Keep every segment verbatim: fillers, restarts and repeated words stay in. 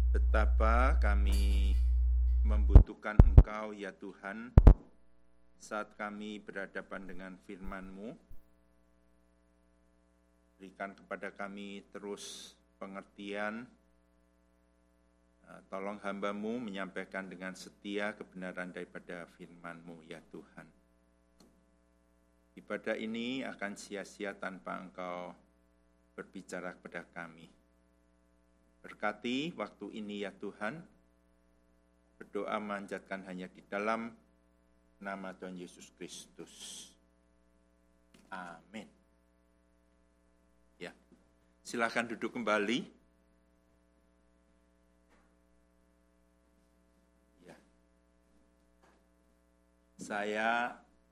Betapa kami membutuhkan Engkau ya Tuhan saat kami berhadapan dengan firman-Mu. Berikan kepada kami terus pengertian. Tolong hamba-Mu menyampaikan dengan setia kebenaran daripada firman-Mu ya Tuhan. Ibadah ini akan sia-sia tanpa Engkau berbicara kepada kami. Berkati waktu ini ya Tuhan, berdoa manjatkan hanya di dalam nama Tuhan Yesus Kristus. Amin. Ya, silakan duduk kembali. Ya. Saya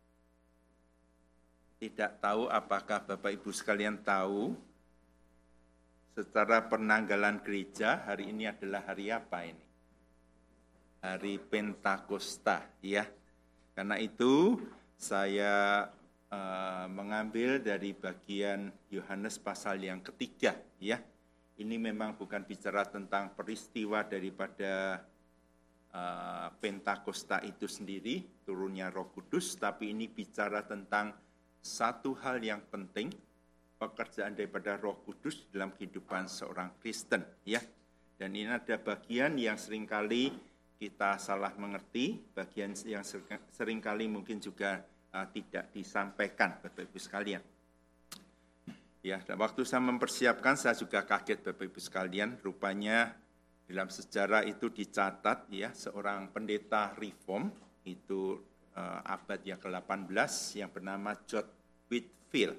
tidak tahu apakah Bapak Ibu sekalian tahu secara penanggalan gereja hari ini adalah hari apa ini? Hari Pentakosta, ya. Karena itu saya uh, mengambil dari bagian Yohanes pasal yang ketiga, ya. Ini memang bukan bicara tentang peristiwa daripada uh, Pentakosta itu sendiri, turunnya Roh Kudus, tapi ini bicara tentang satu hal yang penting, pekerjaan daripada Roh Kudus dalam kehidupan seorang Kristen, ya. Dan ini ada bagian yang seringkali kita salah mengerti, bagian yang seringkali mungkin juga uh, tidak disampaikan, Bapak Ibu sekalian. Ya, dan waktu saya mempersiapkan, saya juga kaget, Bapak Ibu sekalian. Rupanya dalam sejarah itu dicatat, ya, seorang pendeta Reform itu uh, abad yang ke delapan belas yang bernama George Whitefield.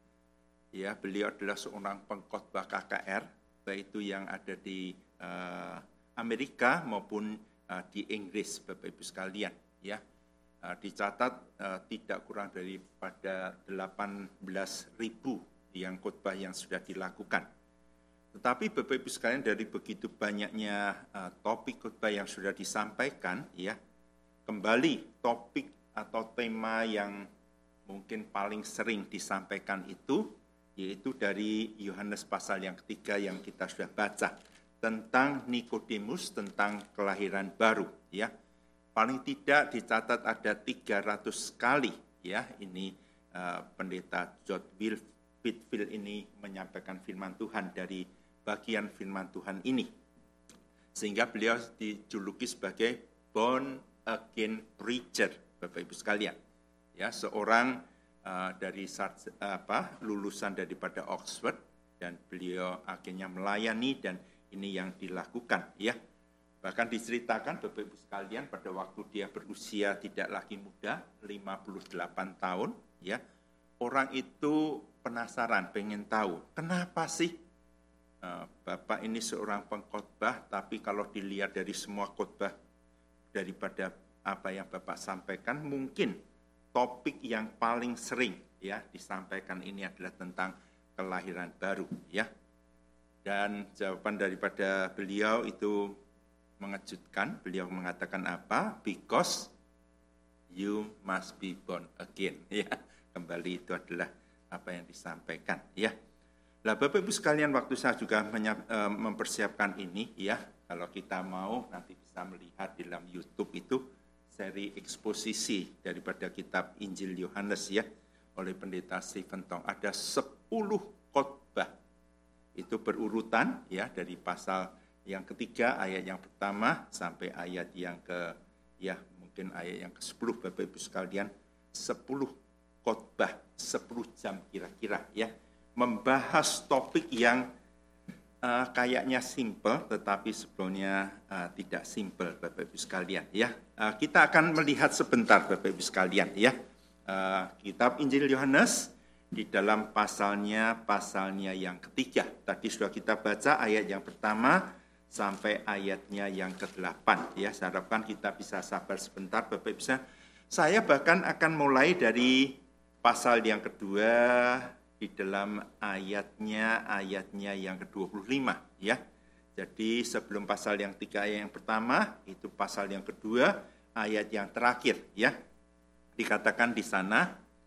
Ya, beliau adalah seorang pengkhotbah K K R, baik itu yang ada di uh, Amerika maupun uh, di Inggris, Bapak Ibu sekalian. Ya, uh, dicatat uh, tidak kurang daripada delapan belas ribu yang khotbah yang sudah dilakukan. Tetapi Bapak Ibu sekalian, dari begitu banyaknya uh, topik khotbah yang sudah disampaikan, ya, kembali topik atau tema yang mungkin paling sering disampaikan itu, yaitu dari Yohanes pasal yang ketiga yang kita sudah baca, tentang Nikodemus, tentang kelahiran baru, ya. Paling tidak dicatat ada tiga ratus kali, ya, ini uh, pendeta George Whitefield ini menyampaikan firman Tuhan dari bagian firman Tuhan ini. Sehingga beliau dijuluki sebagai born again preacher, Bapak Ibu sekalian. Ya, seorang uh, dari apa lulusan daripada Oxford, dan beliau akhirnya melayani, dan ini yang dilakukan, ya. Bahkan diceritakan Bapak Ibu sekalian, pada waktu dia berusia tidak lagi muda, lima puluh delapan tahun, ya, orang itu penasaran, pengen tahu kenapa sih uh, Bapak ini seorang pengkhotbah, tapi kalau dilihat dari semua khotbah daripada apa yang Bapak sampaikan, mungkin topik yang paling sering, ya, disampaikan ini adalah tentang kelahiran baru, ya. Dan jawaban daripada beliau itu mengejutkan. Beliau mengatakan apa? Because you must be born again, ya. Kembali itu adalah apa yang disampaikan, ya. Lah Bapak Ibu sekalian, waktu saya juga mempersiapkan ini, ya, kalau kita mau nanti bisa melihat di dalam YouTube itu seri eksposisi daripada kitab Injil Yohanes, ya, oleh pendeta Stephen Tong. Ada sepuluh khotbah. Itu berurutan, ya, dari pasal yang ketiga ayat yang pertama sampai ayat yang ke ya mungkin ayat yang ke sepuluh, Bapak Ibu sekalian. sepuluh khotbah, sepuluh jam kira-kira, ya, membahas topik yang Uh, kayaknya simple, tetapi sebetulnya uh, tidak simple, Bapak Ibu sekalian, ya. Uh, kita akan melihat sebentar, Bapak Ibu sekalian, ya. Uh, kitab Injil Yohanes di dalam pasalnya, pasalnya yang ketiga. Tadi sudah kita baca ayat yang pertama sampai ayatnya yang kedelapan, ya. Saya harapkan kita bisa sabar sebentar, Bapak Ibu sekalian. Saya bahkan akan mulai dari pasal yang kedua, di dalam ayatnya, ayatnya yang ke dua puluh lima, ya. Jadi sebelum pasal yang tiga ayat yang pertama, itu pasal yang kedua, ayat yang terakhir, ya. Dikatakan di sana,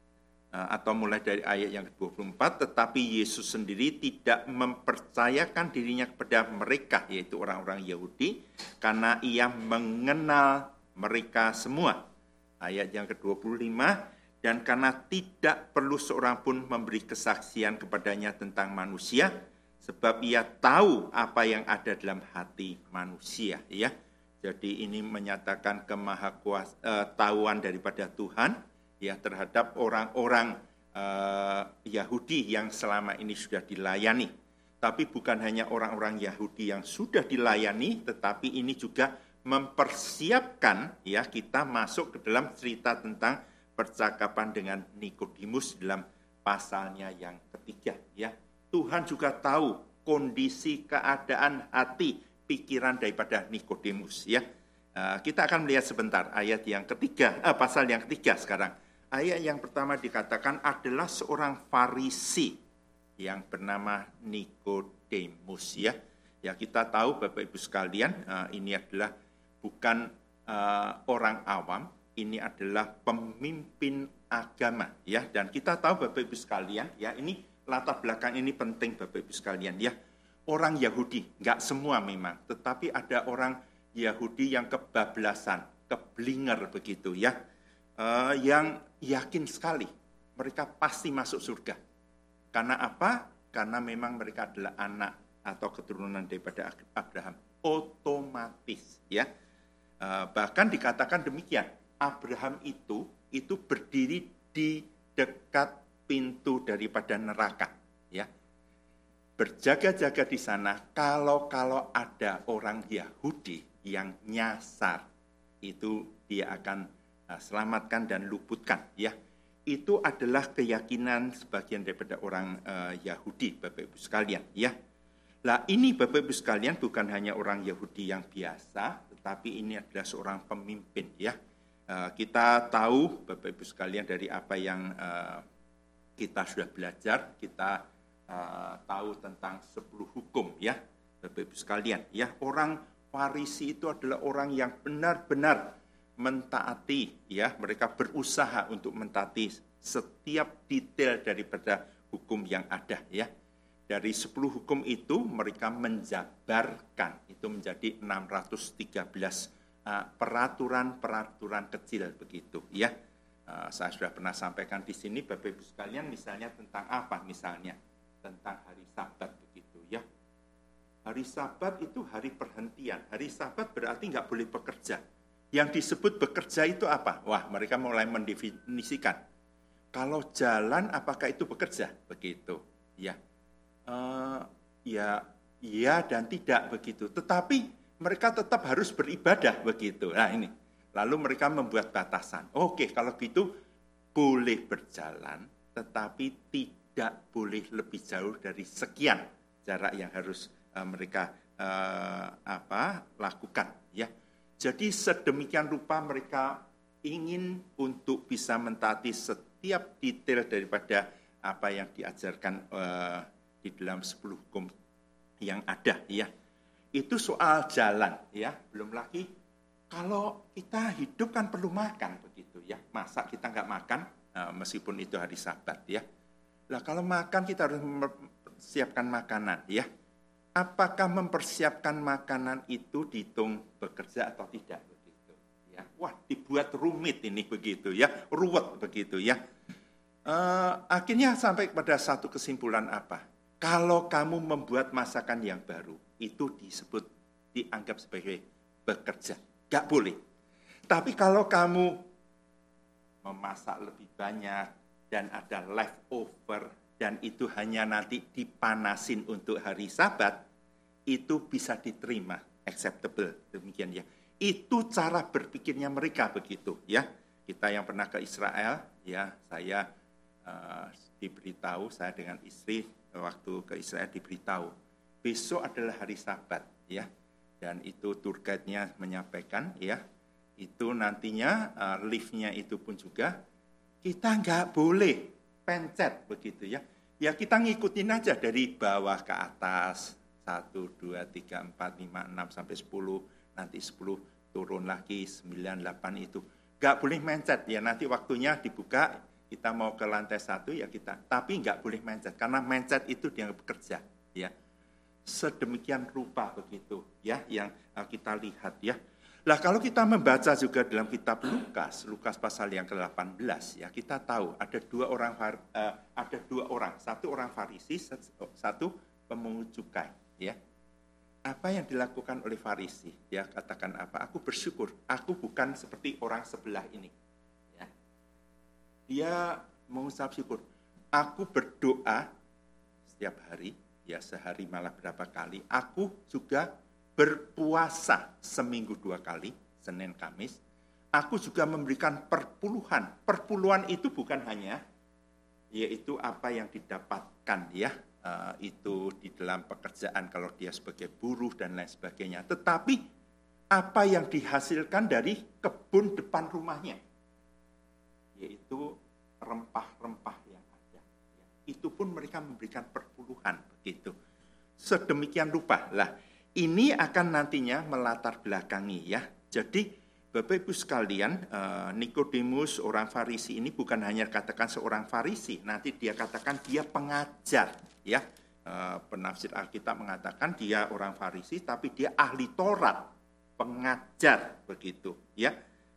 atau mulai dari ayat yang ke dua puluh empat, tetapi Yesus sendiri tidak mempercayakan dirinya kepada mereka, yaitu orang-orang Yahudi, karena ia mengenal mereka semua. Ayat yang ke dua puluh lima, dan karena tidak perlu seorang pun memberi kesaksian kepadanya tentang manusia, sebab ia tahu apa yang ada dalam hati manusia. Ya, jadi ini menyatakan kemahakuasaan daripada Tuhan ya terhadap orang-orang uh, Yahudi yang selama ini sudah dilayani. Tapi bukan hanya orang-orang Yahudi yang sudah dilayani, tetapi ini juga mempersiapkan ya kita masuk ke dalam cerita tentang percakapan dengan Nikodemus dalam pasalnya yang ketiga ya. Tuhan juga tahu kondisi keadaan hati pikiran daripada Nikodemus ya. Uh, kita akan melihat sebentar ayat yang ketiga, uh, pasal yang ketiga sekarang. Ayat yang pertama dikatakan adalah seorang Farisi yang bernama Nikodemus ya. Ya kita tahu Bapak Ibu sekalian, uh, ini adalah bukan uh, orang awam, ini adalah pemimpin agama ya. Dan kita tahu Bapak Ibu sekalian, ya ini latar belakang ini penting Bapak Ibu sekalian ya. Orang Yahudi, enggak semua memang, tetapi ada orang Yahudi yang kebablasan, keblinger begitu ya. Uh, yang yakin sekali mereka pasti masuk surga. Karena apa? Karena memang mereka adalah anak atau keturunan daripada Abraham. Otomatis ya. Uh, bahkan dikatakan demikian, Abraham itu itu berdiri di dekat pintu daripada neraka ya. Berjaga-jaga di sana kalau-kalau ada orang Yahudi yang nyasar, itu dia akan selamatkan dan luputkan ya. Itu adalah keyakinan sebagian daripada orang uh, Yahudi Bapak Ibu sekalian ya. Lah ini Bapak Ibu sekalian bukan hanya orang Yahudi yang biasa, tetapi ini adalah seorang pemimpin ya. Uh, kita tahu Bapak Ibu sekalian dari apa yang uh, kita sudah belajar, kita uh, tahu tentang sepuluh hukum ya Bapak Ibu sekalian ya. Orang Farisi itu adalah orang yang benar-benar mentaati ya, mereka berusaha untuk mentaati setiap detail daripada hukum yang ada ya. Dari sepuluh hukum itu mereka menjabarkan itu menjadi enam ratus tiga belas uh, peraturan-peraturan kecil begitu ya. Uh, saya sudah pernah sampaikan di sini Bapak Ibu sekalian, misalnya tentang apa? Misalnya tentang hari Sabat begitu ya. Hari Sabat itu hari perhentian. Hari Sabat berarti nggak boleh bekerja. Yang disebut bekerja itu apa? Wah, mereka mulai mendefinisikan. Kalau jalan, apakah itu bekerja? Begitu, ya. Uh, ya, ya dan tidak begitu. Tetapi mereka tetap harus beribadah begitu. Nah ini. Lalu mereka membuat batasan. Oke, kalau gitu boleh berjalan, tetapi tidak boleh lebih jauh dari sekian jarak yang harus uh, mereka uh, apa lakukan, ya. Jadi sedemikian rupa mereka ingin untuk bisa mentaati setiap detail daripada apa yang diajarkan uh, di dalam sepuluh hukum yang ada ya. Itu soal jalan ya, belum lagi kalau kita hidup kan perlu makan begitu ya. Masa kita nggak makan uh, meskipun itu hari Sabat ya. Lah kalau makan kita harus mempersiapkan makanan ya. Apakah mempersiapkan makanan itu dihitung bekerja atau tidak begitu ya. Wah, dibuat rumit ini begitu ya, ruwet begitu ya. Uh, akhirnya sampai pada satu kesimpulan apa? Kalau kamu membuat masakan yang baru, itu disebut dianggap sebagai bekerja, gak boleh. Tapi kalau kamu memasak lebih banyak dan ada leftover dan itu hanya nanti dipanasin untuk hari Sabat, itu bisa diterima, acceptable, demikian ya. Itu cara berpikirnya mereka begitu ya. Kita yang pernah ke Israel, ya saya uh, diberitahu, saya dengan istri waktu ke Israel diberitahu, besok adalah hari Sabat ya. Dan itu tour guide-nya menyampaikan ya, itu nantinya uh, lift-nya itu pun juga kita nggak boleh pencet begitu ya. Ya kita ngikutin aja dari bawah ke atas, satu, dua, tiga, empat, lima, enam, sampai sepuluh, nanti sepuluh turun lagi, sembilan, delapan itu. Nggak boleh mencet ya, nanti waktunya dibuka, kita mau ke lantai satu ya kita, tapi nggak boleh mencet karena mencet itu dia bekerja, ya. Sedemikian rupa begitu, ya, yang kita lihat, ya. Lah kalau kita membaca juga dalam kitab Lukas, Lukas pasal yang ke delapan belas, ya, kita tahu ada dua orang uh, ada dua orang, satu orang Farisi, satu pemungut cukai, ya. Apa yang dilakukan oleh Farisi? Dia katakan apa? Aku bersyukur, aku bukan seperti orang sebelah ini. Ya. Dia mengucap syukur. Aku berdoa setiap hari, ya sehari malah berapa kali. Aku juga berpuasa seminggu dua kali, Senin Kamis. Aku juga memberikan perpuluhan. Perpuluhan itu bukan hanya, yaitu apa yang didapatkan, ya. Uh, itu di dalam pekerjaan kalau dia sebagai buruh dan lain sebagainya. Tetapi apa yang dihasilkan dari kebun depan rumahnya, yaitu rempah-rempah yang ada. Itu pun mereka memberikan perpuluhan begitu. Sedemikian rupa. Lah, ini akan nantinya melatar belakangi, ya. Jadi Bapak Ibu sekalian, Nikodemus orang Farisi ini bukan hanya katakan seorang Farisi, nanti dia katakan dia pengajar, ya. Penafsir Alkitab mengatakan dia orang Farisi, tapi dia ahli Taurat, pengajar begitu, ya.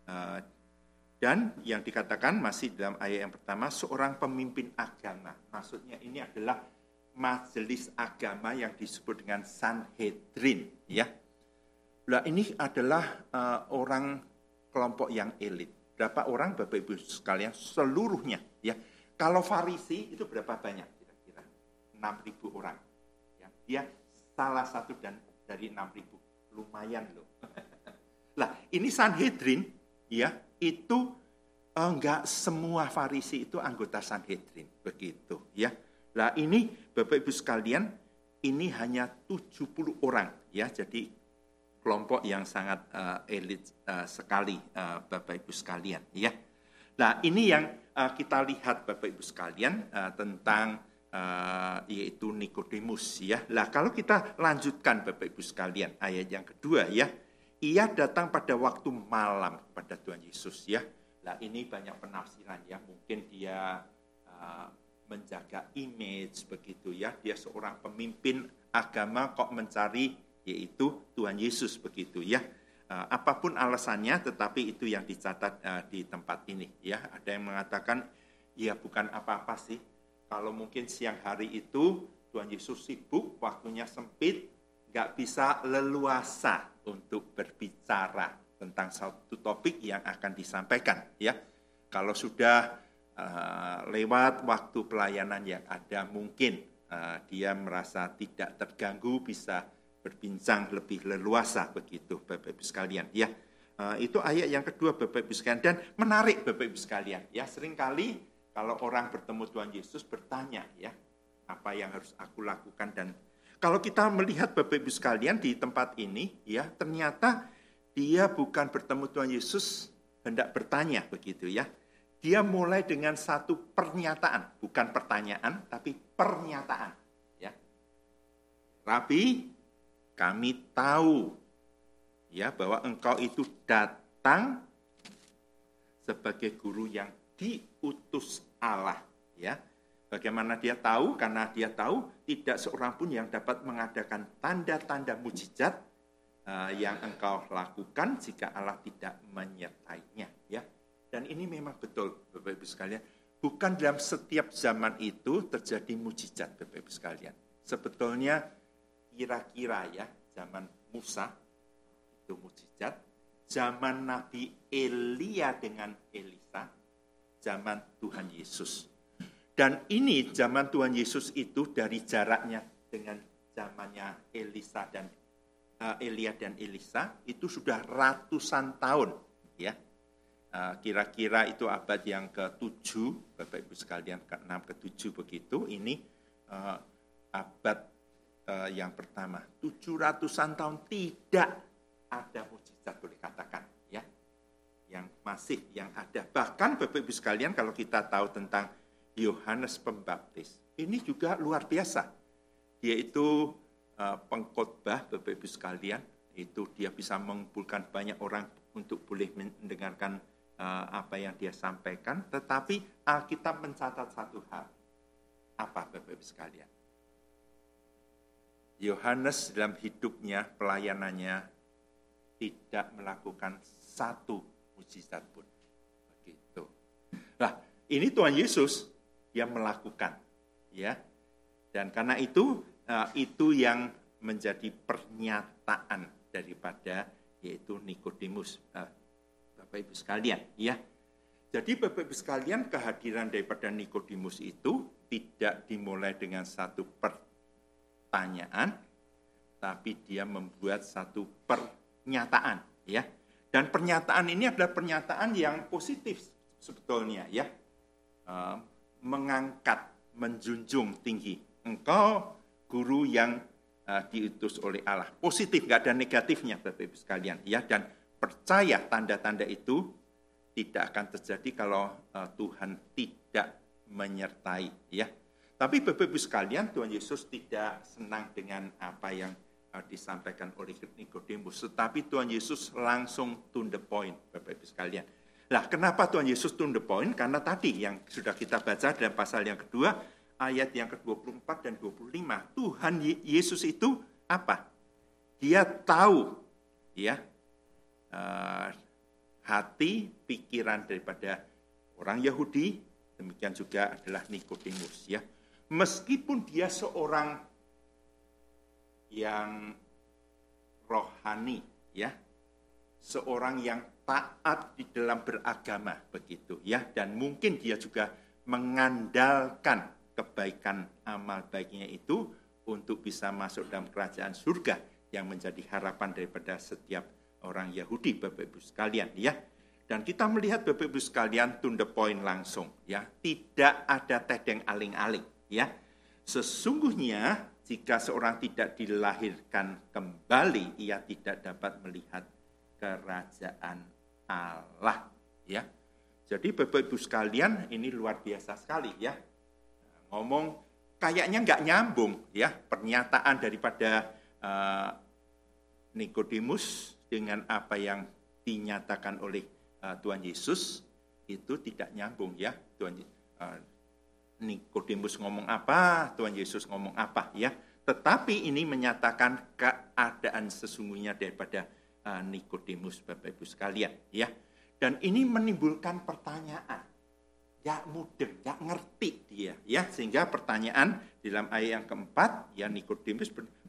Dan yang dikatakan masih dalam ayat yang pertama seorang pemimpin agama, maksudnya ini adalah majelis agama yang disebut dengan Sanhedrin, ya. Nah, ini adalah uh, orang kelompok yang elit. Berapa orang Bapak Ibu sekalian? Seluruhnya, ya. Kalau Farisi itu berapa banyak kira-kira? enam ribu orang. Ya. Dia salah satu dan dari enam ribu. Lumayan loh. Lah, ini Sanhedrin, ya, itu uh, enggak semua Farisi itu anggota Sanhedrin, begitu, ya. Lah, ini Bapak Ibu sekalian, ini hanya tujuh puluh orang, ya. Jadi kelompok yang sangat uh, elit uh, sekali, uh, Bapak Ibu sekalian, ya. Nah, ini yang uh, kita lihat Bapak Ibu sekalian uh, tentang uh, yaitu Nikodemus, ya. Nah, kalau kita lanjutkan Bapak Ibu sekalian ayat yang kedua, ya, ia datang pada waktu malam kepada Tuhan Yesus, ya. Nah, ini banyak penafsiran, ya. Mungkin dia uh, menjaga image begitu, ya. Dia seorang pemimpin agama kok mencari yaitu Tuhan Yesus begitu, ya. Uh, apapun alasannya, tetapi itu yang dicatat uh, di tempat ini, ya. Ada yang mengatakan, ya bukan apa-apa sih. Kalau mungkin siang hari itu Tuhan Yesus sibuk, waktunya sempit, nggak bisa leluasa untuk berbicara tentang satu topik yang akan disampaikan, ya. Kalau sudah uh, lewat waktu pelayanan yang ada, mungkin uh, dia merasa tidak terganggu, bisa berbincang lebih leluasa begitu Bapak Ibu sekalian, ya. Uh, itu ayat yang kedua Bapak Ibu sekalian, dan menarik Bapak Ibu sekalian, ya. Seringkali kalau orang bertemu Tuhan Yesus bertanya, ya, apa yang harus aku lakukan, dan kalau kita melihat Bapak Ibu sekalian di tempat ini, ya, ternyata dia bukan bertemu Tuhan Yesus hendak bertanya begitu, ya. Dia mulai dengan satu pernyataan, bukan pertanyaan tapi pernyataan, ya. Rabi, kami tahu, ya, bahwa engkau itu datang sebagai guru yang diutus Allah, ya. Bagaimana dia tahu? Karena dia tahu tidak seorang pun yang dapat mengadakan tanda-tanda mujizat uh, yang engkau lakukan jika Allah tidak menyertainya, ya. Dan ini memang betul Bapak Ibu sekalian, bukan dalam setiap zaman itu terjadi mujizat Bapak Ibu sekalian. Sebetulnya kira-kira, ya, zaman Musa itu mujizat, zaman Nabi Elia dengan Elisa, zaman Tuhan Yesus. Dan ini zaman Tuhan Yesus itu dari jaraknya dengan zamannya Elisa dan uh, Elia dan Elisa itu sudah ratusan tahun, ya. Uh, kira-kira itu abad yang ketujuh, Bapak Ibu sekalian, ke enam, ketujuh begitu. Ini uh, abad yang pertama, tujuh ratusan tahun tidak ada mujizat, boleh katakan, ya, yang masih yang ada. Bahkan Bapak Ibu sekalian, kalau kita tahu tentang Yohanes Pembaptis, ini juga luar biasa. Dia itu uh, pengkhotbah Bapak Ibu sekalian, itu dia bisa mengumpulkan banyak orang untuk boleh mendengarkan uh, apa yang dia sampaikan, tetapi Alkitab mencatat satu hal. Apa Bapak-Ibu sekalian? Yohanes dalam hidupnya, pelayanannya, tidak melakukan satu mujizat pun. Begitu. Nah, ini Tuhan Yesus yang melakukan, ya. Dan karena itu, uh, itu yang menjadi pernyataan daripada yaitu Nikodemus, uh, Bapak Ibu sekalian, ya. Jadi Bapak Ibu sekalian, kehadiran daripada Nikodemus itu tidak dimulai dengan satu pertanyaan, tapi dia membuat satu pernyataan, ya. Dan pernyataan ini adalah pernyataan yang positif sebetulnya, ya. Uh, mengangkat, menjunjung tinggi. Engkau guru yang uh, diutus oleh Allah. Positif, nggak ada negatifnya Bapak Ibu sekalian, ya. Dan percaya tanda-tanda itu tidak akan terjadi kalau uh, Tuhan tidak menyertai, ya. Tapi Bapak Ibu sekalian, Tuhan Yesus tidak senang dengan apa yang uh, disampaikan oleh Nikodemus, tetapi Tuhan Yesus langsung to the point, Bapak Ibu sekalian. Nah, kenapa Tuhan Yesus to the point? Karena tadi yang sudah kita baca dalam pasal yang kedua, ayat yang ke dua puluh empat dan dua puluh lima, Tuhan Yesus itu apa? Dia tahu, ya, uh, hati, pikiran daripada orang Yahudi, demikian juga adalah Nikodemus, ya. Meskipun dia seorang yang rohani, ya, seorang yang taat di dalam beragama, begitu, ya, dan mungkin dia juga mengandalkan kebaikan amal baiknya itu untuk bisa masuk dalam kerajaan surga yang menjadi harapan daripada setiap orang Yahudi, Bapak Ibu sekalian, ya. Dan kita melihat Bapak Ibu sekalian to the point langsung, ya. Tidak ada tedeng aling-aling, ya. Sesungguhnya jika seorang tidak dilahirkan kembali, ia tidak dapat melihat kerajaan Allah, ya. Jadi Bapak Ibu sekalian, ini luar biasa sekali, ya. Ngomong kayaknya nggak nyambung, ya, pernyataan daripada uh, Nikodemus dengan apa yang dinyatakan oleh uh, Tuhan Yesus itu tidak nyambung, ya. Tuhan uh, Nikodemus ngomong apa, Tuhan Yesus ngomong apa, ya. Tetapi ini menyatakan keadaan sesungguhnya daripada uh, Nikodemus, Bapak Ibu sekalian, ya. Dan ini menimbulkan pertanyaan. Ya mudeng, ya ngerti dia, ya. Sehingga pertanyaan dalam ayat yang keempat, ya, Nikodemus,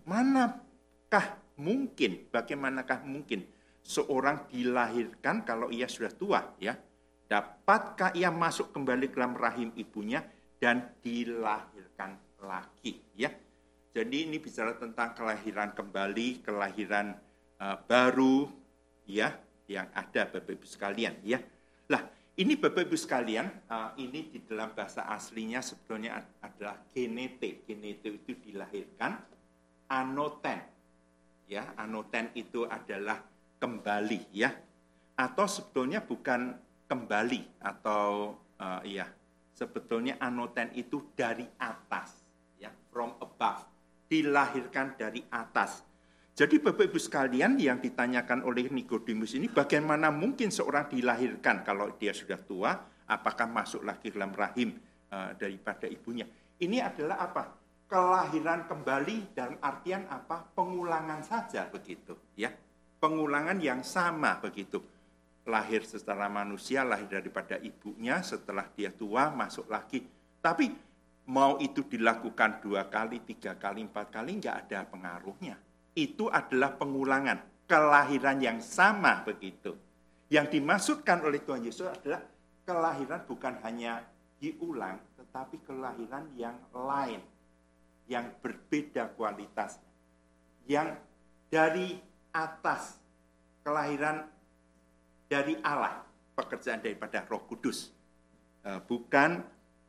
manakah mungkin, bagaimanakah mungkin seorang dilahirkan kalau ia sudah tua, ya? Dapatkah ia masuk kembali ke dalam rahim ibunya dan dilahirkan lagi, ya? Jadi ini bicara tentang kelahiran kembali, kelahiran uh, baru, ya, yang ada Bapak Ibu sekalian, ya. Lah, ini Bapak Ibu sekalian, uh, ini di dalam bahasa aslinya sebetulnya adalah genete. Genete itu dilahirkan, anoten, ya, anoten itu adalah kembali, ya. Atau sebetulnya bukan kembali atau uh, ya, sebetulnya anoten itu dari atas, ya, from above, dilahirkan dari atas. Jadi Bapak Ibu sekalian, yang ditanyakan oleh Nikodemus ini, bagaimana mungkin seorang dilahirkan kalau dia sudah tua, apakah masuk lagi dalam rahim uh, daripada ibunya? Ini adalah apa? Kelahiran kembali dalam artian apa? Pengulangan saja, begitu, ya. Pengulangan yang sama, begitu. Lahir secara manusia, lahir daripada ibunya, setelah dia tua masuk lagi. Tapi mau itu dilakukan dua kali, tiga kali, empat kali, nggak ada pengaruhnya. Itu adalah pengulangan, kelahiran yang sama, begitu. Yang dimaksudkan oleh Tuhan Yesus adalah kelahiran bukan hanya diulang, tetapi kelahiran yang lain, yang berbeda kualitasnya, yang dari atas, kelahiran dari Allah, pekerjaan daripada Roh Kudus, bukan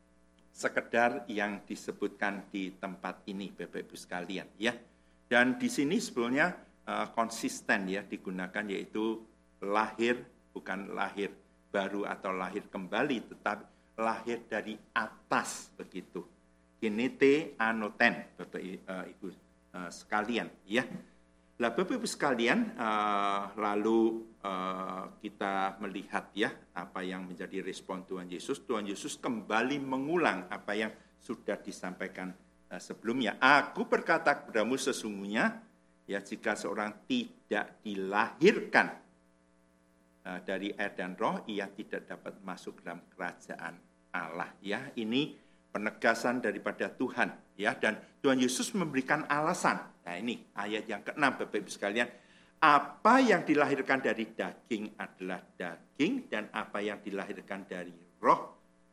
sekedar yang disebutkan di tempat ini, Bapak Ibu sekalian, ya. Dan di sini sebetulnya uh, konsisten, ya, digunakan, yaitu lahir, bukan lahir baru atau lahir kembali, tetapi lahir dari atas, begitu. Genete anoten, Bapak uh, Ibu uh, sekalian, ya. Lah Bapak Ibu sekalian, uh, lalu uh, kita melihat ya apa yang menjadi respon Tuhan Yesus. Tuhan Yesus kembali mengulang apa yang sudah disampaikan uh, sebelumnya. Aku berkata kepadamu sesungguhnya, ya jika seorang tidak dilahirkan uh, dari air dan roh, ia tidak dapat masuk dalam kerajaan Allah. Ya, ini penegasan daripada Tuhan. Ya, dan Tuhan Yesus memberikan alasan. Nah ini ayat yang keenam Bapak Ibu sekalian, apa yang dilahirkan dari daging adalah daging dan apa yang dilahirkan dari roh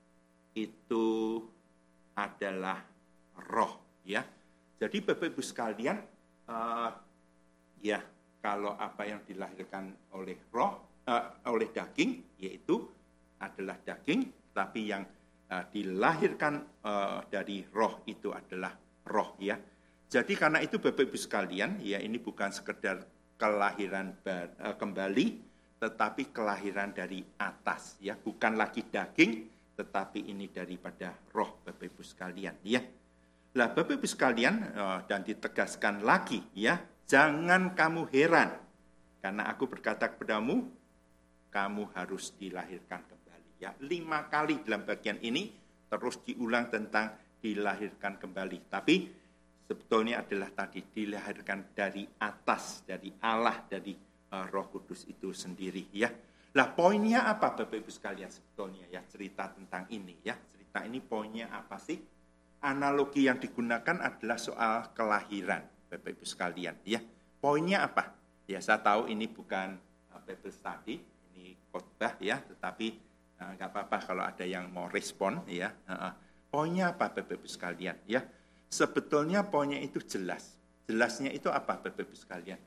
itu adalah roh. Ya, jadi Bapak Ibu sekalian, uh, ya kalau apa yang dilahirkan oleh roh, uh, oleh daging yaitu adalah daging, tapi yang uh, dilahirkan uh, dari roh itu adalah roh. Ya. Jadi karena itu Bapak Ibu sekalian, ya ini bukan sekedar kelahiran bar, uh, kembali, tetapi kelahiran dari atas, ya bukan lagi daging, tetapi ini daripada roh Bapak Ibu sekalian, ya. Lah Bapak Ibu sekalian, uh, dan ditegaskan lagi, ya jangan kamu heran, karena aku berkata kepadamu, kamu harus dilahirkan kembali, ya lima kali dalam bagian ini terus diulang tentang dilahirkan kembali, tapi sebetulnya adalah tadi dilahirkan dari atas, dari Allah, dari uh, Roh Kudus itu sendiri, ya. Lah poinnya apa Bapak Ibu sekalian sebetulnya ya cerita tentang ini, ya. Cerita ini poinnya apa sih? Analogi yang digunakan adalah soal kelahiran Bapak Ibu sekalian, ya. Poinnya apa? Ya saya tahu ini bukan uh, Bible study, ini khotbah ya, tetapi nggak uh, apa-apa kalau ada yang mau respon, ya. Uh, uh. Poinnya apa Bapak Ibu sekalian, ya? Sebetulnya poinnya itu jelas. Jelasnya itu apa Bapak Ibu sekalian?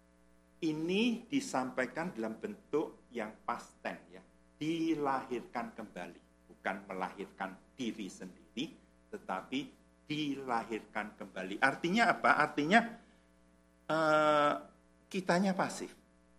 Ini disampaikan dalam bentuk yang past tense, ya. Dilahirkan kembali, bukan melahirkan diri sendiri, tetapi dilahirkan kembali. Artinya apa? Artinya eh, kitanya pasif.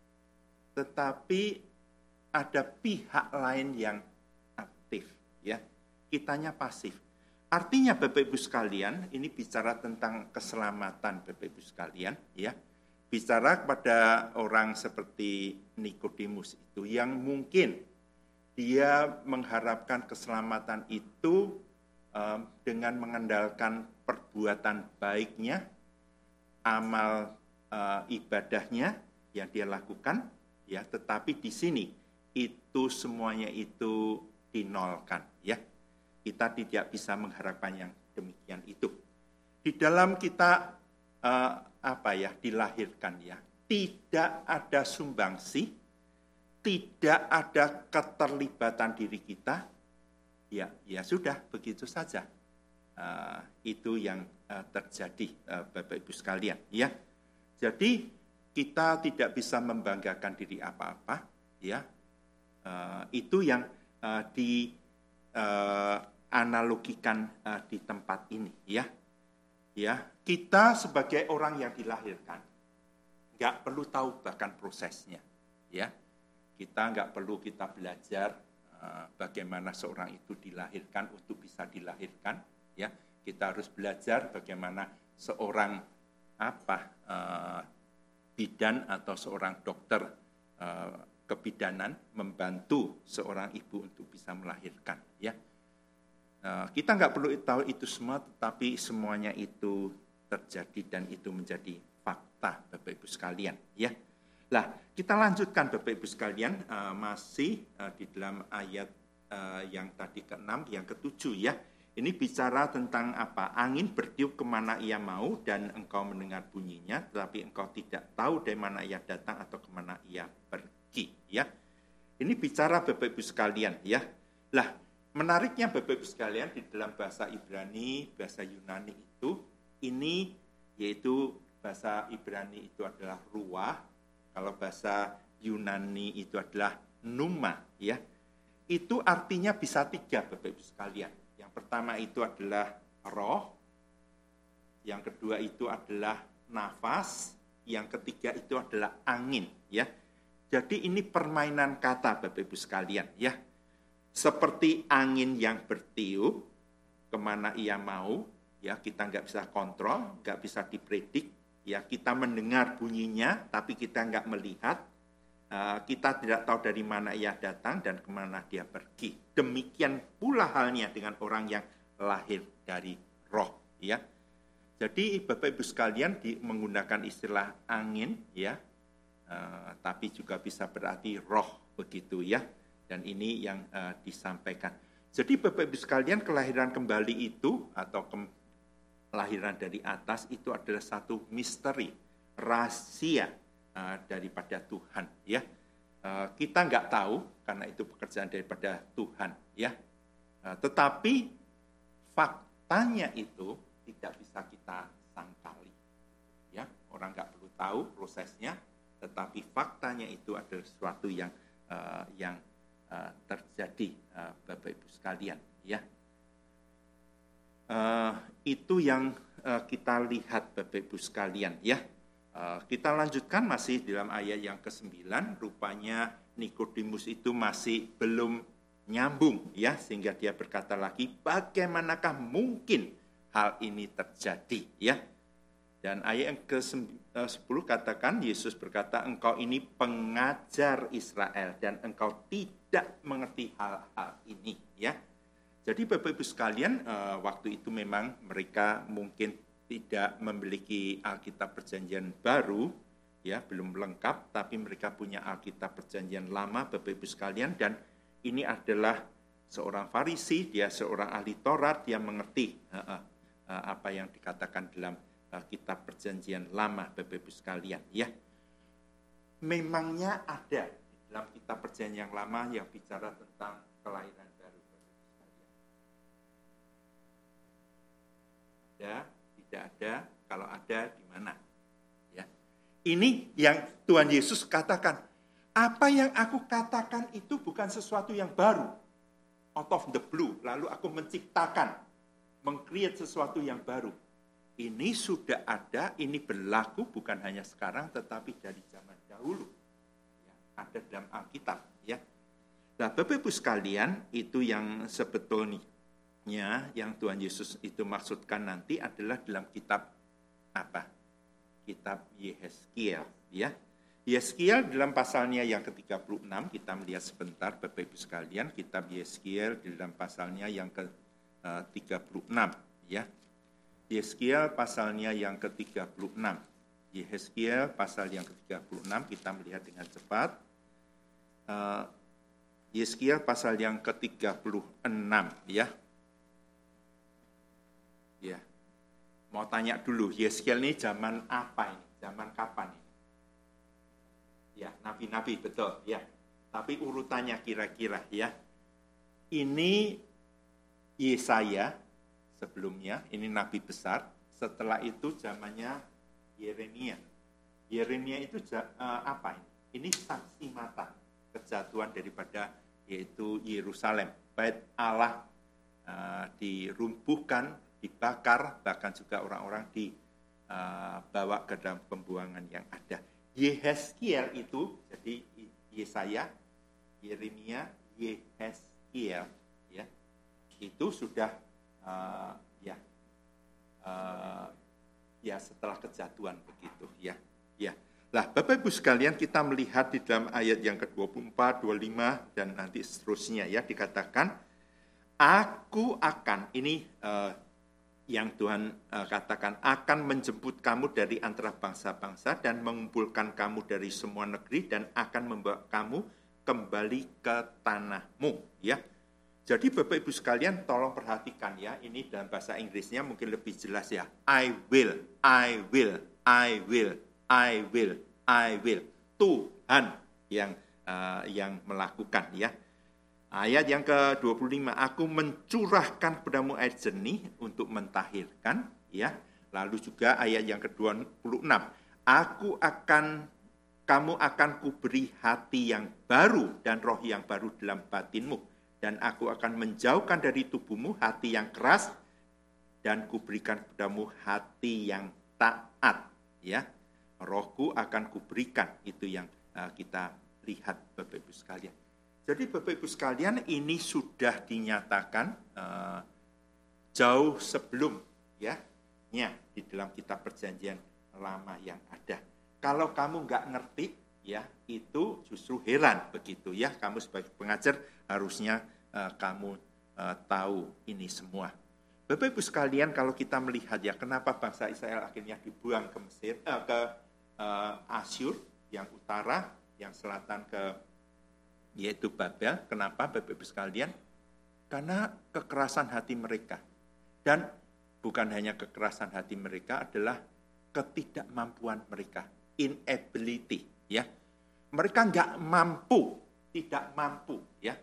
Tetapi ada pihak lain yang aktif, ya. Kitanya pasif. Artinya Bapak Ibu sekalian, ini bicara tentang keselamatan Bapak Ibu sekalian, ya. Bicara kepada orang seperti Nikodemus itu yang mungkin dia mengharapkan keselamatan itu um, dengan mengandalkan perbuatan baiknya, amal uh, ibadahnya yang dia lakukan, ya. Tetapi di sini itu semuanya itu dinolkan, ya. Kita tidak bisa mengharapkan yang demikian itu. Di dalam kita uh, apa ya dilahirkan, ya, tidak ada sumbangsi, tidak ada keterlibatan diri kita, ya, ya sudah begitu saja. Uh, itu yang uh, terjadi, uh, Bapak Ibu sekalian, ya. Jadi kita tidak bisa membanggakan diri apa-apa, ya. Uh, itu yang uh, di Uh, analogikan uh, di tempat ini, ya, ya kita sebagai orang yang dilahirkan nggak perlu tahu bahkan prosesnya, ya kita nggak perlu kita belajar uh, bagaimana seorang itu dilahirkan untuk bisa dilahirkan, ya kita harus belajar bagaimana seorang apa uh, bidan atau seorang dokter uh, kebidanan membantu seorang ibu untuk bisa melahirkan, ya. Uh, kita nggak perlu tahu itu semua, tetapi semuanya itu terjadi dan itu menjadi fakta, Bapak Ibu sekalian, ya. Lah, kita lanjutkan Bapak Ibu sekalian, uh, masih uh, di dalam ayat uh, yang tadi keenam, yang ketujuh, ya. Ini bicara tentang apa? Angin bertiup kemana ia mau dan engkau mendengar bunyinya, tetapi engkau tidak tahu dari mana ia datang atau kemana ia pergi. Ya, ini bicara Bapak Ibu sekalian, ya. Lah, menariknya Bapak Ibu sekalian di dalam bahasa Ibrani, bahasa Yunani itu, ini yaitu bahasa Ibrani itu adalah ruah, kalau bahasa Yunani itu adalah pneuma, ya. Itu artinya bisa tiga Bapak Ibu sekalian. Yang pertama itu adalah roh, yang kedua itu adalah nafas, yang ketiga itu adalah angin, ya. Jadi ini permainan kata Bapak Ibu sekalian, ya. Seperti angin yang bertiup kemana ia mau, ya kita nggak bisa kontrol, nggak bisa dipredik, Ya, kita mendengar bunyinya, tapi kita nggak melihat. Uh, kita tidak tahu dari mana ia datang dan kemana dia pergi. Demikian pula halnya dengan orang yang lahir dari roh. Ya, jadi Bapak Ibu sekalian di, menggunakan istilah angin, ya, uh, tapi juga bisa berarti roh begitu ya. Dan ini yang uh, disampaikan. Jadi Bapak Ibu sekalian, kelahiran kembali itu atau kelahiran dari atas itu adalah satu misteri, rahasia uh, daripada Tuhan, ya. Uh, kita nggak tahu karena itu pekerjaan daripada Tuhan, ya. Uh, tetapi faktanya itu tidak bisa kita sangkali, ya. Orang nggak perlu tahu prosesnya, tetapi faktanya itu adalah sesuatu yang uh, yang uh, terjadi, uh, Bapak Ibu sekalian, ya. Uh, itu yang uh, kita lihat Bapak Ibu sekalian, ya. Uh, kita lanjutkan masih dalam ayat yang kesembilan, rupanya Nikodemus itu masih belum nyambung, ya, sehingga dia berkata lagi, bagaimanakah mungkin hal ini terjadi, ya. Dan ayat yang ke sepuluh katakan, Yesus berkata, engkau ini pengajar Israel dan engkau tidak mengerti hal-hal ini, ya. Jadi Bapak Ibu sekalian, uh, waktu itu memang mereka mungkin tidak memiliki Alkitab Perjanjian Baru, ya, belum lengkap, tapi mereka punya Alkitab Perjanjian Lama, Bapak Ibu sekalian, dan ini adalah seorang Farisi, dia seorang ahli Taurat, dia mengerti uh, uh, uh, apa yang dikatakan dalam uh, Kitab Perjanjian Lama, Bapak Ibu sekalian, ya. Memangnya ada di dalam Kitab Perjanjian Lama yang bicara tentang kelahiran baru, Bapak Ibu sekalian? Ada? Tidak ada, kalau ada di mana? Ya. Ini yang Tuhan Yesus katakan. Apa yang aku katakan itu bukan sesuatu yang baru, out of the blue, lalu aku menciptakan, meng-create sesuatu yang baru. Ini sudah ada, ini berlaku bukan hanya sekarang, tetapi dari zaman dahulu. Ya, ada dalam Alkitab. Ya. Nah, Bapak Ibu sekalian, itu yang sebetulnya yang Tuhan Yesus itu maksudkan nanti adalah dalam kitab apa? Kitab Yehezkiel, ya. Yehezkiel dalam pasalnya yang ke tiga puluh enam, kita melihat sebentar Bapak Ibu sekalian, kitab Yehezkiel dalam pasalnya yang ke tiga puluh enam, ya. Yehezkiel pasalnya yang ke tiga puluh enam. Yehezkiel pasal yang ke tiga puluh enam, kita melihat dengan cepat. Uh, Yehezkiel pasal yang ke tiga puluh enam, ya. Ya, mau tanya dulu, Yehezkiel ini zaman apa ini? Zaman kapan ini? Ya, nabi-nabi, betul, ya. Tapi urutannya kira-kira, ya. Ini Yesaya sebelumnya, ini nabi besar. Setelah itu zamannya Yeremia. Yeremia itu uh, apa ini? Ini saksi mata kejatuhan daripada yaitu Yerusalem. Bait Allah uh, dirumpuhkan, dibakar, bahkan juga orang-orang dibawa uh, ke dalam pembuangan yang ada. Yehezkiel itu, jadi Yesaya, Yeremia, Yehezkiel, ya, itu sudah uh, ya, uh, ya setelah kejatuhan begitu, ya, ya. Lah, Bapak Ibu sekalian, kita melihat di dalam ayat yang ke dua puluh empat, dua puluh lima dan nanti seterusnya, ya, dikatakan, aku akan ini. Uh, yang Tuhan uh, katakan akan menjemput kamu dari antara bangsa-bangsa dan mengumpulkan kamu dari semua negeri dan akan membawa kamu kembali ke tanahmu, ya. Jadi Bapak Ibu sekalian tolong perhatikan, ya, ini dalam bahasa Inggrisnya mungkin lebih jelas, ya. I will, I will, I will, I will, I will. Tuhan yang uh, yang melakukan, ya. Ayat yang ke dua puluh lima, aku mencurahkan padamu air jernih untuk mentahirkan, ya. Lalu juga ayat yang ke dua puluh enam, aku akan kamu akan kuberi hati yang baru dan roh yang baru dalam batinmu, dan aku akan menjauhkan dari tubuhmu hati yang keras dan kuberikan padamu hati yang taat, ya. Rohku akan kuberikan, itu yang uh, kita lihat Bapak Ibu sekalian. Jadi Bapak Ibu sekalian, ini sudah dinyatakan uh, jauh sebelum, ya, nya di dalam kitab Perjanjian lama yang ada. Kalau kamu nggak ngerti, ya itu justru heran begitu ya. Kamu sebagai pengajar harusnya uh, kamu uh, tahu ini semua. Bapak Ibu sekalian, kalau kita melihat ya kenapa bangsa Israel akhirnya dibuang ke Mesir, uh, ke uh, Asyur yang utara, yang selatan ke yaitu Babel. Kenapa Bapak Ibu sekalian? Karena kekerasan hati mereka. Dan bukan hanya kekerasan hati mereka, adalah ketidakmampuan mereka, inability, ya. Mereka nggak mampu, tidak mampu, ya.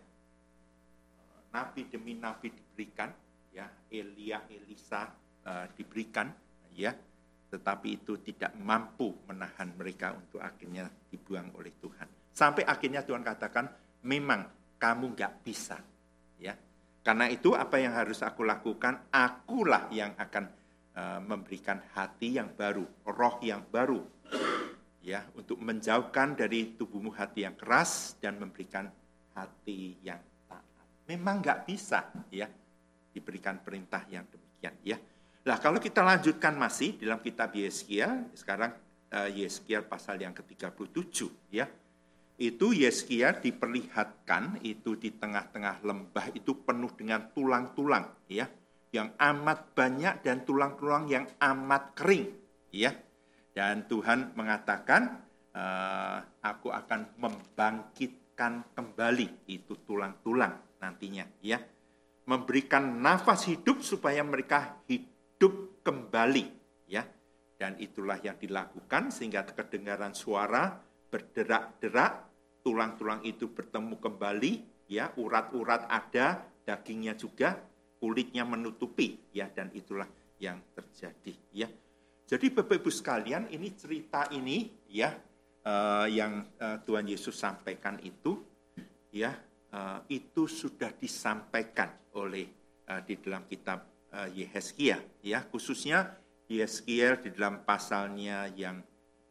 Nabi demi nabi diberikan, ya, Elia, Elisa uh, diberikan, ya, tetapi itu tidak mampu menahan mereka untuk akhirnya dibuang oleh Tuhan. Sampai akhirnya Tuhan katakan, memang kamu nggak bisa, ya. Karena itu apa yang harus aku lakukan? Akulah yang akan uh, memberikan hati yang baru, roh yang baru, ya, untuk menjauhkan dari tubuhmu hati yang keras dan memberikan hati yang taat. Memang nggak bisa, ya, diberikan perintah yang demikian, ya. Nah, kalau kita lanjutkan masih dalam kitab Yeskiel, sekarang uh, Yeskiel pasal yang ke tiga puluh tujuh, ya. Itu Yeskiel diperlihatkan itu di tengah-tengah lembah itu penuh dengan tulang-tulang, ya, yang amat banyak dan tulang-tulang yang amat kering, ya. Dan Tuhan mengatakan, uh, aku akan membangkitkan kembali itu tulang-tulang nantinya, ya, memberikan nafas hidup supaya mereka hidup kembali, ya. Dan itulah yang dilakukan sehingga kedengaran suara berderak-derak, tulang-tulang itu bertemu kembali, ya, urat-urat ada, dagingnya juga, kulitnya menutupi, ya, dan itulah yang terjadi, ya. Jadi Bapak Ibu sekalian, ini cerita ini, ya, uh, yang uh, Tuhan Yesus sampaikan itu, ya, uh, itu sudah disampaikan oleh uh, di dalam kitab uh, Yeskiel, ya, khususnya Yeskiel di dalam pasalnya yang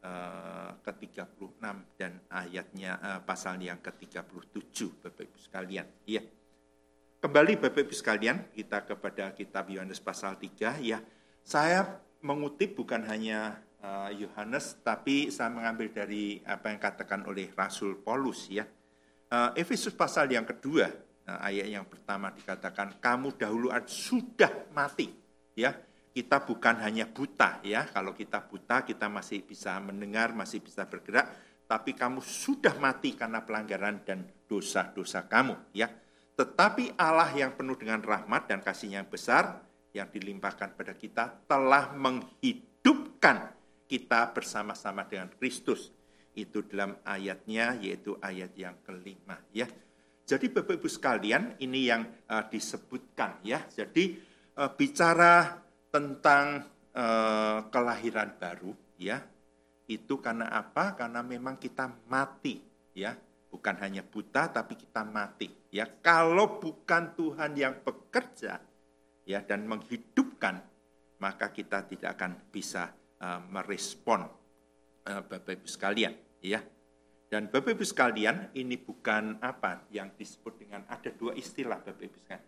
Uh, ke tiga puluh enam dan ayatnya uh, pasal yang ke tiga puluh tujuh, Bapak Ibu sekalian. Ya. Kembali Bapak Ibu sekalian, kita kepada kitab Yohanes pasal tiga, ya. Saya mengutip bukan hanya uh, Yohanes, tapi saya mengambil dari apa yang katakan oleh Rasul Paulus, ya. Uh, Efesus pasal yang kedua, uh, ayat yang pertama dikatakan, kamu dahulu sudah mati, ya. Kita bukan hanya buta, ya. Kalau kita buta, kita masih bisa mendengar, masih bisa bergerak, tapi kamu sudah mati karena pelanggaran dan dosa-dosa kamu, ya. Tetapi Allah yang penuh dengan rahmat dan kasih yang besar yang dilimpahkan pada kita telah menghidupkan kita bersama-sama dengan Kristus. Itu dalam ayatnya, yaitu ayat yang kelima, ya. Jadi Bapak Ibu sekalian, ini yang uh, disebutkan, ya. Jadi uh, bicara tentang uh, kelahiran baru, ya, itu karena apa? Karena memang kita mati, ya, bukan hanya buta, tapi kita mati, ya. Kalau bukan Tuhan yang bekerja, ya, dan menghidupkan, maka kita tidak akan bisa uh, merespon uh, Bapak Ibu sekalian, ya. Dan Bapak Ibu sekalian, ini bukan apa yang disebut dengan ada dua istilah Bapak Ibu sekalian,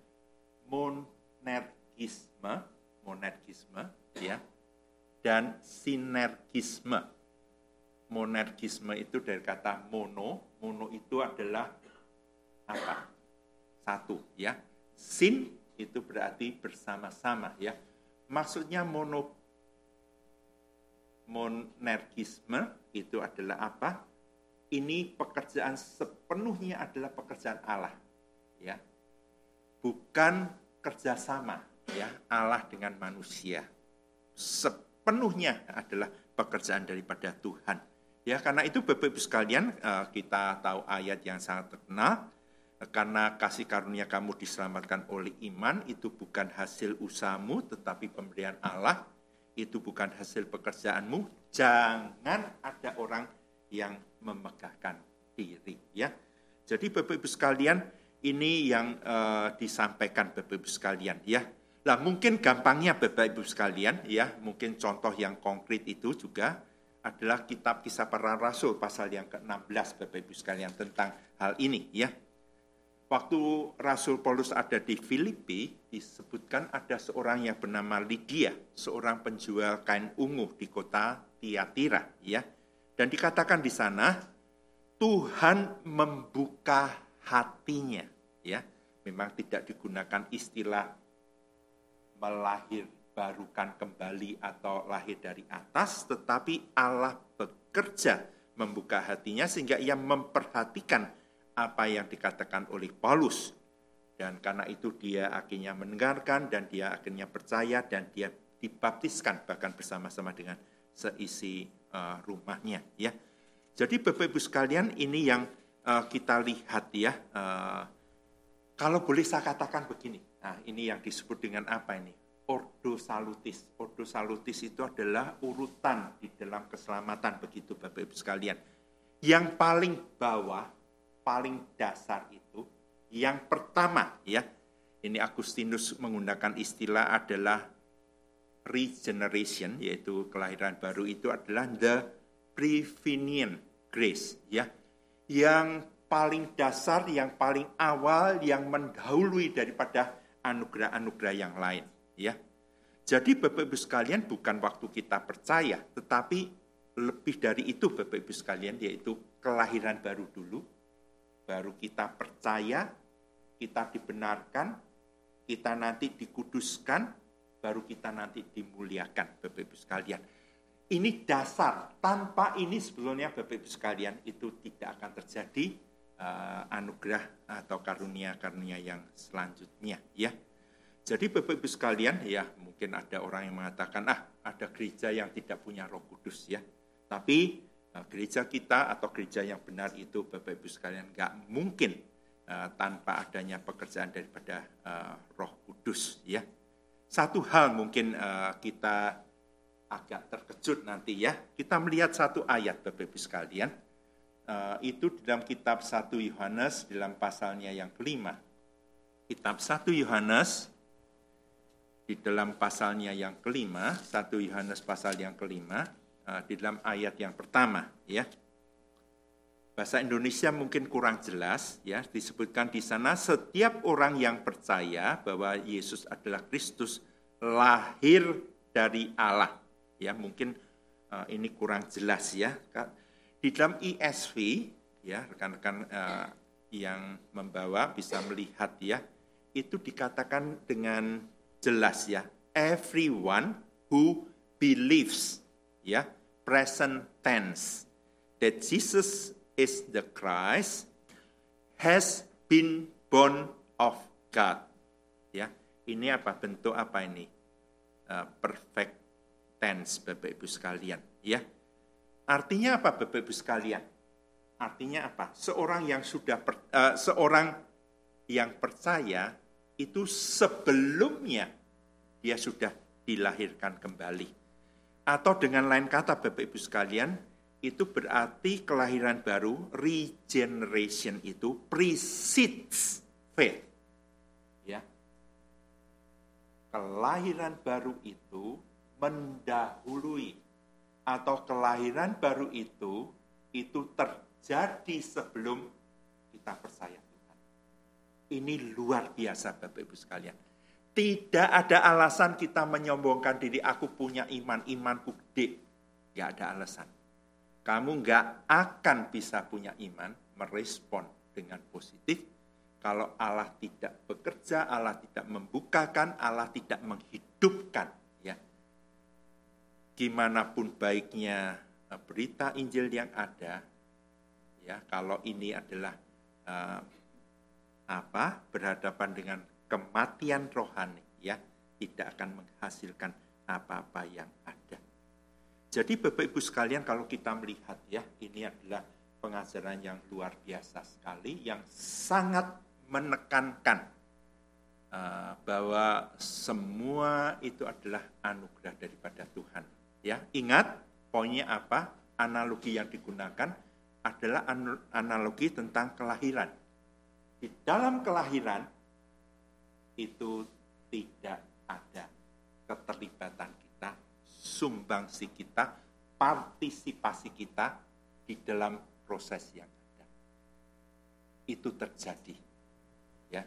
monergisme. Monergisme, ya, dan sinergisme. Monergisme itu dari kata mono, mono itu adalah apa? Satu, ya. Sin itu berarti bersama-sama, ya. Maksudnya mono monergisme itu adalah apa? Ini pekerjaan sepenuhnya adalah pekerjaan Allah, ya. Bukan kerjasama, ya, Allah dengan manusia. Sepenuhnya adalah pekerjaan daripada Tuhan. Ya, karena itu Bapak Ibu sekalian, kita tahu ayat yang sangat terkenal, karena kasih karunia kamu diselamatkan oleh iman, itu bukan hasil usahamu, tetapi pemberian Allah, itu bukan hasil pekerjaanmu, jangan ada orang yang memegahkan diri, ya. Jadi Bapak Ibu sekalian, ini yang uh, disampaikan Bapak Ibu sekalian, ya. Nah, mungkin gampangnya Bapak Ibu sekalian, ya, mungkin contoh yang konkret itu juga adalah kitab Kisah Para Rasul pasal yang ke enam belas Bapak Ibu sekalian tentang hal ini, ya. Waktu Rasul Paulus ada di Filipi, disebutkan ada seorang yang bernama Lydia, seorang penjual kain ungu di kota Tiatira, ya. Dan dikatakan di sana Tuhan membuka hatinya, ya. Memang tidak digunakan istilah melahir barukan kembali atau lahir dari atas, tetapi Allah bekerja membuka hatinya sehingga ia memperhatikan apa yang dikatakan oleh Paulus. Dan karena itu dia akhirnya mendengarkan dan dia akhirnya percaya dan dia dibaptiskan bahkan bersama-sama dengan seisi uh, rumahnya, ya. Jadi Bapak Ibu sekalian, ini yang uh, kita lihat, ya. Uh, kalau boleh saya katakan begini. Nah, ini yang disebut dengan apa ini? Ordo salutis. Ordo salutis itu adalah urutan di dalam keselamatan, begitu Bapak Ibu sekalian. Yang paling bawah, paling dasar itu, yang pertama, ya, ini Agustinus menggunakan istilah adalah regeneration, yaitu kelahiran baru, itu adalah the prevenient grace, ya, yang paling dasar, yang paling awal, yang mendahului daripada anugerah-anugerah yang lain, ya. Jadi Bapak Ibu sekalian, bukan waktu kita percaya, tetapi lebih dari itu Bapak Ibu sekalian, yaitu kelahiran baru dulu, baru kita percaya, kita dibenarkan, kita nanti dikuduskan, baru kita nanti dimuliakan, Bapak Ibu sekalian. Ini dasar, tanpa ini sebelumnya Bapak Ibu sekalian itu tidak akan terjadi uh, anugerah atau karunia-karunia yang selanjutnya, ya. Jadi Bapak Ibu sekalian, ya mungkin ada orang yang mengatakan, ah ada gereja yang tidak punya Roh Kudus, ya. Tapi Nah, gereja kita atau gereja yang benar itu Bapak Ibu sekalian nggak mungkin uh, tanpa adanya pekerjaan daripada uh, Roh Kudus, ya. Satu hal mungkin uh, kita agak terkejut nanti, ya. Kita melihat satu ayat Bapak Ibu sekalian, uh, itu dalam kitab satu Yohanes dalam pasalnya yang kelima. Kitab satu Yohanes di dalam pasalnya yang kelima, satu Yohanes pasal yang kelima, di dalam ayat yang pertama, ya. Bahasa Indonesia mungkin kurang jelas, ya. Disebutkan di sana setiap orang yang percaya bahwa Yesus adalah Kristus lahir dari Allah, ya. Mungkin uh, ini kurang jelas, ya. Di dalam E S V, ya, rekan-rekan uh, yang membawa bisa melihat, ya. Itu dikatakan dengan jelas, ya. Everyone who believes, ya. Present tense, that Jesus is the Christ, has been born of God. Ya, ini apa bentuk apa ini? Uh, perfect tense, Bapak Ibu sekalian. Ya, artinya apa, Bapak Ibu sekalian? Artinya apa? Seorang yang sudah per, uh, seorang yang percaya itu sebelumnya dia sudah dilahirkan kembali. Atau dengan lain kata Bapak Ibu sekalian, itu berarti kelahiran baru, regeneration itu precedes faith. Ya. Kelahiran baru itu mendahului, atau kelahiran baru itu itu terjadi sebelum kita percaya Tuhan. Ini luar biasa Bapak Ibu sekalian. Tidak ada alasan kita menyombongkan diri, aku punya iman, imanku gede. Tidak ada alasan. Kamu nggak akan bisa punya iman, merespon dengan positif, kalau Allah tidak bekerja, Allah tidak membukakan, Allah tidak menghidupkan. Ya. Gimanapun baiknya berita Injil yang ada, ya, kalau ini adalah uh, apa berhadapan dengan kematian rohani, ya, tidak akan menghasilkan apa-apa yang ada. Jadi Bapak Ibu sekalian, kalau kita melihat, ya, ini adalah pengajaran yang luar biasa sekali, yang sangat menekankan uh, bahwa semua itu adalah anugerah daripada Tuhan. Ya, ingat poinnya apa? Analogi yang digunakan adalah analogi tentang kelahiran. Di dalam kelahiran itu tidak ada keterlibatan kita, sumbangsi kita, partisipasi kita di dalam proses yang ada. Itu terjadi. Ya.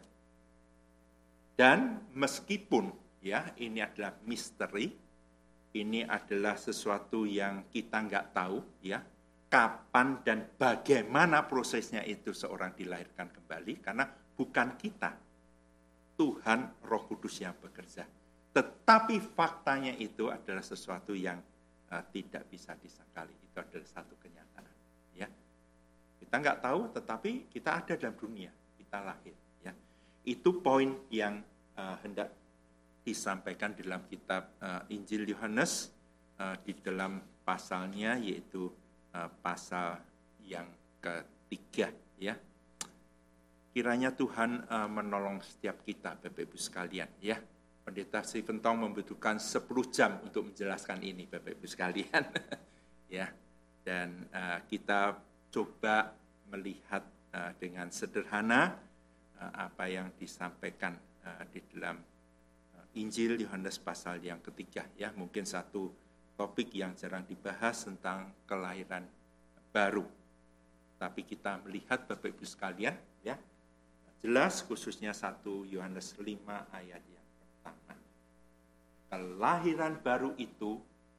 Dan meskipun ya ini adalah misteri, ini adalah sesuatu yang kita nggak tahu ya, kapan dan bagaimana prosesnya itu seorang dilahirkan kembali, karena bukan kita, Tuhan Roh Kudus yang bekerja. Tetapi faktanya itu adalah sesuatu yang uh, tidak bisa disangkali. Itu adalah satu kenyataan. Ya, kita nggak tahu, tetapi kita ada dalam dunia, kita lahir. Ya, itu poin yang uh, hendak disampaikan dalam kitab uh, Injil Yohanes uh, di dalam pasalnya, yaitu uh, pasal yang ketiga. Ya, kiranya Tuhan uh, menolong setiap kita, Bapak Ibu sekalian. Ya. Pendeta Stephen Tong membutuhkan sepuluh jam untuk menjelaskan ini, Bapak Ibu sekalian. Ya, dan uh, kita coba melihat uh, dengan sederhana uh, apa yang disampaikan uh, di dalam uh, Injil Yohanes pasal yang ketiga. Ya, mungkin satu topik yang jarang dibahas tentang kelahiran baru. Tapi kita melihat, Bapak Ibu sekalian, ya, jelas khususnya satu Yohanes lima ayat yang pertama. Kelahiran baru itu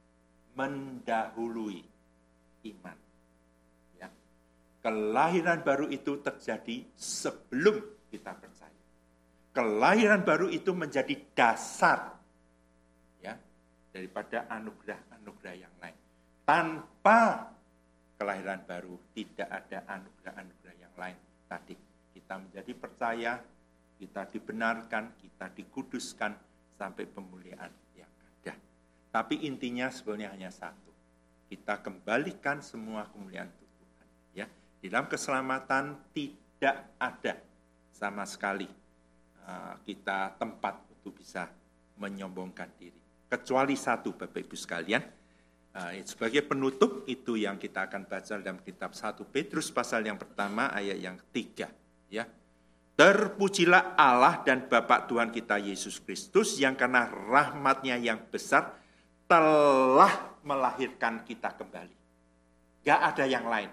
mendahului iman. Ya. Kelahiran baru itu terjadi sebelum kita percaya. Kelahiran baru itu menjadi dasar ya daripada anugerah-anugerah yang lain. Tanpa kelahiran baru tidak ada anugerah-anugerah yang lain. Tadi kita menjadi percaya, kita dibenarkan, kita dikuduskan sampai pemuliaan yang ada. Tapi intinya sebenarnya hanya satu. Kita kembalikan semua kemuliaan untuk Tuhan. Ya, di dalam keselamatan tidak ada sama sekali uh, kita tempat untuk bisa menyombongkan diri. Kecuali satu, Bapak Ibu sekalian. Uh, sebagai penutup itu yang kita akan baca dalam kitab satu Petrus pasal yang pertama ayat yang ketiga. Ya. Terpujilah Allah dan Bapa Tuhan kita Yesus Kristus yang karena rahmat-Nya yang besar telah melahirkan kita kembali. Gak ada yang lain.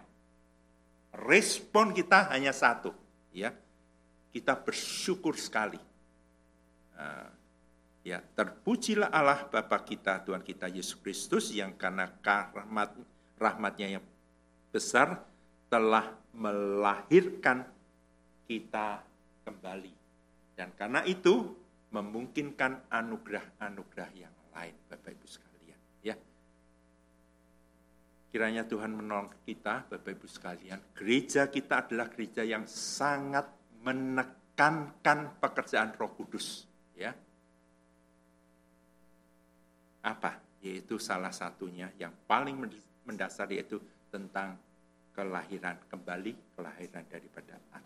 Respon kita hanya satu, ya. Kita bersyukur sekali. Uh, ya, terpujilah Allah Bapa kita Tuhan kita Yesus Kristus yang karena rahmat rahmat-Nya yang besar telah melahirkan kita kembali. Dan karena itu memungkinkan anugerah-anugerah yang lain, Bapak Ibu sekalian. Ya. Kiranya Tuhan menolong kita, Bapak Ibu sekalian. Gereja kita adalah gereja yang sangat menekankan pekerjaan Roh Kudus. Ya. Apa? Yaitu salah satunya yang paling mendasar, yaitu tentang kelahiran kembali, kelahiran daripada atas.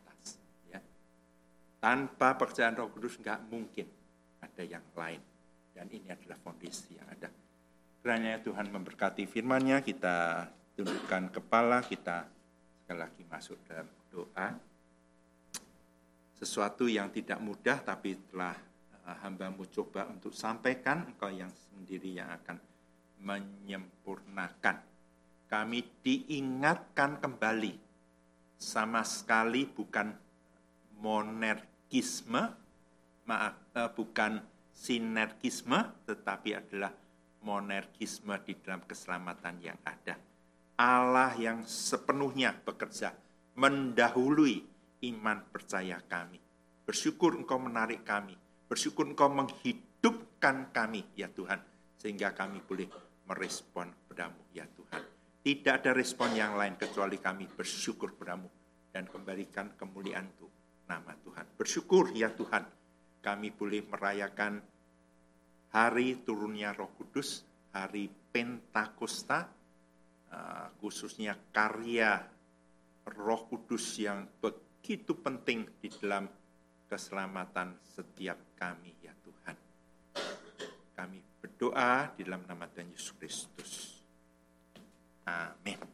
Tanpa pekerjaan Roh Kudus nggak mungkin ada yang lain. Dan ini adalah fondasi yang ada. Kiranya Tuhan memberkati firman-Nya, kita tundukkan kepala, kita sekali lagi masuk dalam doa. Sesuatu yang tidak mudah, tapi telah hamba-Mu coba untuk sampaikan, Engkau yang sendiri yang akan menyempurnakan. Kami diingatkan kembali, sama sekali bukan monergisme, maaf, eh, bukan sinergisme, tetapi adalah monergisme di dalam keselamatan yang ada. Allah yang sepenuhnya bekerja, mendahului iman percaya kami. Bersyukur Engkau menarik kami, bersyukur Engkau menghidupkan kami, ya Tuhan, sehingga kami boleh merespon padamu, ya Tuhan. Tidak ada respon yang lain kecuali kami bersyukur padamu dan kembalikan kemuliaan itu nama Tuhan. Bersyukur ya Tuhan, kami boleh merayakan hari turunnya Roh Kudus, hari Pentakosta, uh, khususnya karya Roh Kudus yang begitu penting di dalam keselamatan setiap kami ya Tuhan. Kami berdoa di dalam nama Tuhan Yesus Kristus. Amin.